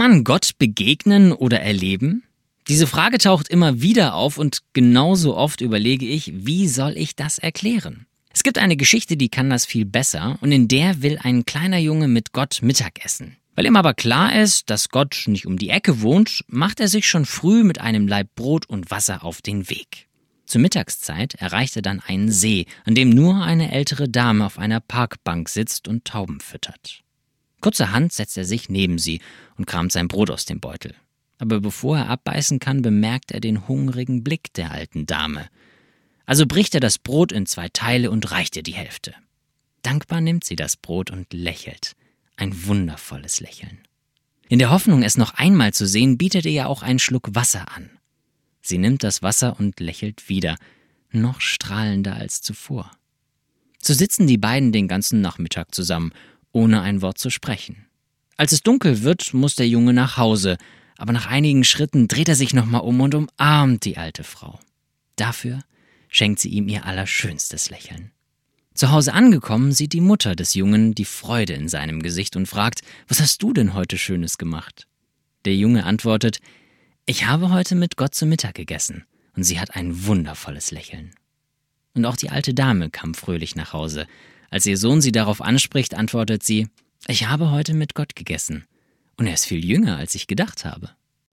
man Gott begegnen oder erleben? Diese Frage taucht immer wieder auf und genauso oft überlege ich, wie soll ich das erklären? Es gibt eine Geschichte, die kann das viel besser und in der will ein kleiner Junge mit Gott Mittag essen. Weil ihm aber klar ist, dass Gott nicht um die Ecke wohnt, macht er sich schon früh mit einem Laib Brot und Wasser auf den Weg. Zur Mittagszeit erreicht er dann einen See, an dem nur eine ältere Dame auf einer Parkbank sitzt und Tauben füttert. Kurzerhand setzt er sich neben sie und kramt sein Brot aus dem Beutel. Aber bevor er abbeißen kann, bemerkt er den hungrigen Blick der alten Dame. Also bricht er das Brot in 2 Teile und reicht ihr die Hälfte. Dankbar nimmt sie das Brot und lächelt. Ein wundervolles Lächeln. In der Hoffnung, es noch einmal zu sehen, bietet er ihr auch einen Schluck Wasser an. Sie nimmt das Wasser und lächelt wieder, noch strahlender als zuvor. So sitzen die beiden den ganzen Nachmittag zusammen, ohne ein Wort zu sprechen. Als es dunkel wird, muss der Junge nach Hause, aber nach einigen Schritten dreht er sich nochmal um und umarmt die alte Frau. Dafür schenkt sie ihm ihr allerschönstes Lächeln. Zu Hause angekommen, sieht die Mutter des Jungen die Freude in seinem Gesicht und fragt, was hast du denn heute Schönes gemacht? Der Junge antwortet, ich habe heute mit Gott zu Mittag gegessen und sie hat ein wundervolles Lächeln. Und auch die alte Dame kam fröhlich nach Hause. Als ihr Sohn sie darauf anspricht, antwortet sie, ich habe heute mit Gott gegessen und er ist viel jünger, als ich gedacht habe.